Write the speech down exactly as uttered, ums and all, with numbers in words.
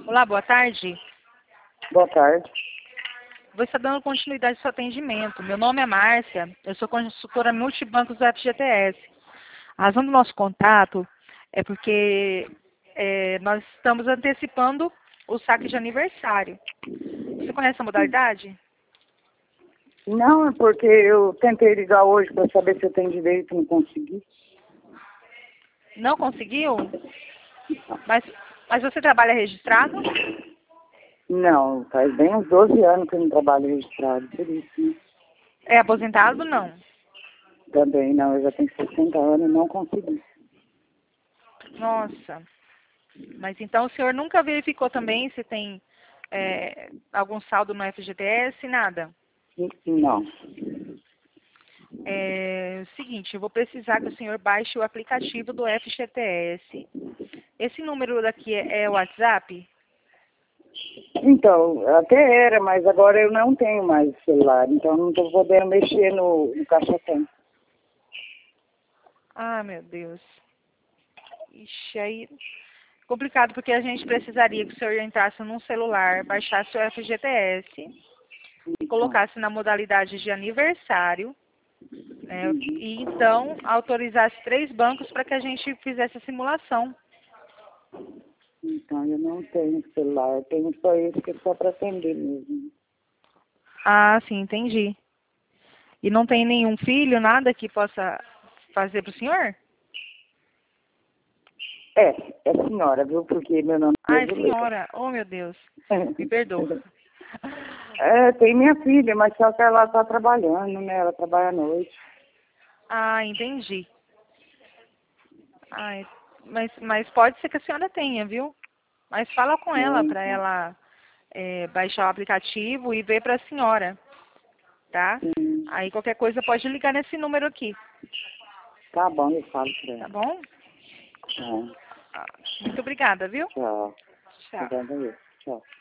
Olá, boa tarde. Boa tarde. Vou estar dando continuidade ao seu atendimento. Meu nome é Márcia, eu sou consultora multibancos do F G T S. A razão do nosso contato é porque é, nós estamos antecipando o saque de aniversário. Você conhece a modalidade? Não, é porque eu tentei ligar hoje para saber se eu tenho direito e não consegui. Não conseguiu? Mas, mas você trabalha registrado? Não, faz bem uns doze anos que eu não trabalho registrado, por isso, né? É aposentado? Não. Também não, eu já tenho sessenta anos e não consegui. Nossa. Mas então o senhor nunca verificou também se tem é, algum saldo no F G T S? Nada? Não. É o seguinte, eu vou precisar que o senhor baixe o aplicativo do F G T S. Esse número daqui é, é o WhatsApp? Então, até era, mas agora eu não tenho mais celular, então não estou podendo mexer no, no caixa-tem. Ah, meu Deus. Ixi, aí... Complicado, porque a gente precisaria que o senhor entrasse num celular, baixasse o F G T S e Então, colocasse na modalidade de aniversário, né, e então autorizasse três bancos para que a gente fizesse a simulação. então eu não tenho celular, eu tenho só esse que é só para atender mesmo. Ah, sim, entendi. E não tem nenhum filho, nada que possa fazer para o senhor? É, é senhora, viu? Porque meu nome é Ai, Zuleika. senhora, oh meu Deus, me perdoa. É, tem minha filha, mas só que ela está trabalhando, né? Ela trabalha à noite. Ah, entendi. Ai, mas, mas pode ser que a senhora tenha, viu? Mas fala com Né? ela para Então, ela é, baixar o aplicativo e ver para a senhora, tá? sim. Aí qualquer coisa pode ligar nesse número aqui, Tá bom, eu falo pra tá ela. bom? Tá. Ah, muito obrigada, viu? Tchau. Tchau. Obrigada eu. Tchau.